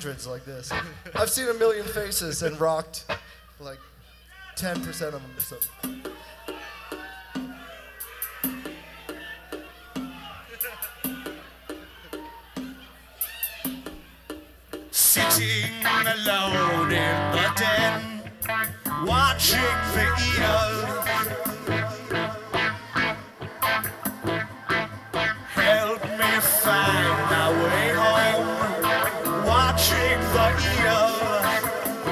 hundreds like this. I've seen a million faces and rocked like 10% of them. So. Sitting alone in the den, watching the eels. Help me find my way home, watching the eels.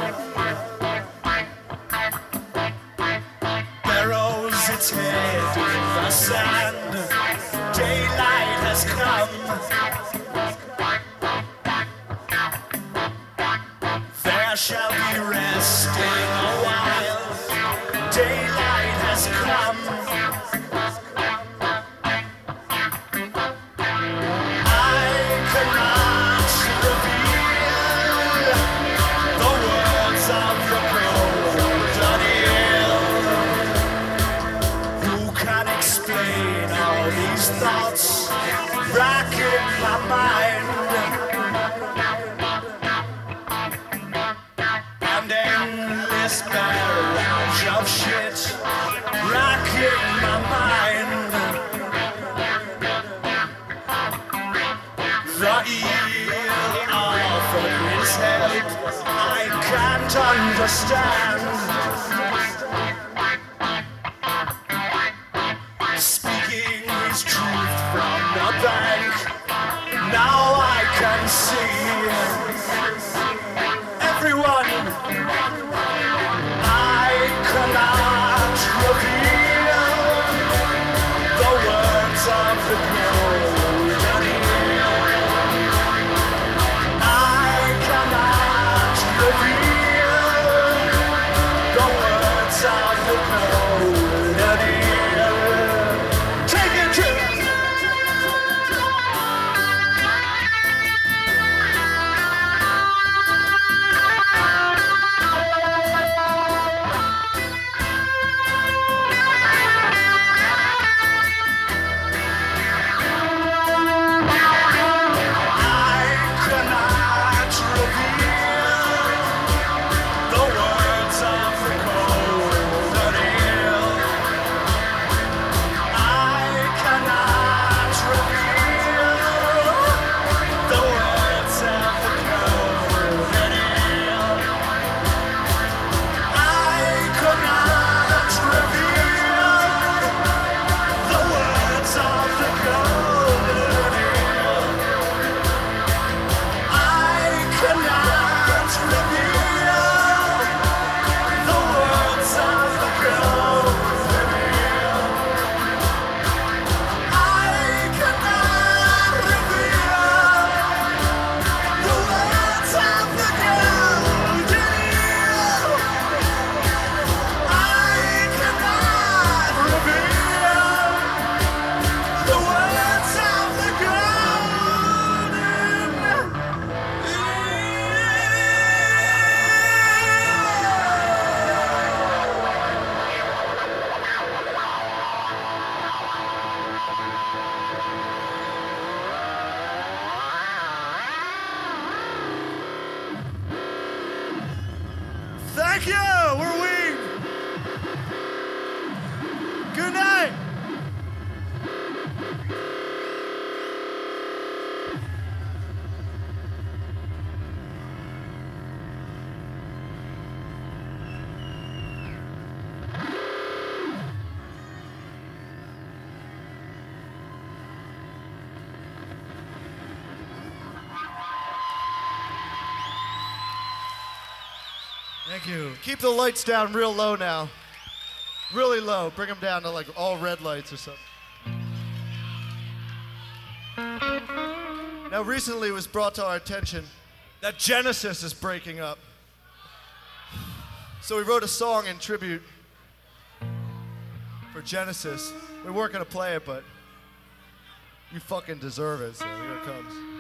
Burrows its head in the sand, daylight has come. There shall be resting a while, daylight has come. I cannot reveal the words of the golden eel. Who can explain all these thoughts racking my mind? Endless barrage of shit racking my mind. The eel offered his help, I can't understand. Speaking his truth from the bank, now I can see. Everyone, I cannot reveal the words of the golden eel. I cannot reveal the words of the golden eel. Take it to thank you, we're Ween. Good night. Thank you. Keep the lights down real low now. Really low. Bring them down to like all red lights or something. Now, recently it was brought to our attention that Genesis is breaking up. So we wrote a song in tribute for Genesis. We weren't going to play it, but you fucking deserve it, so here it comes.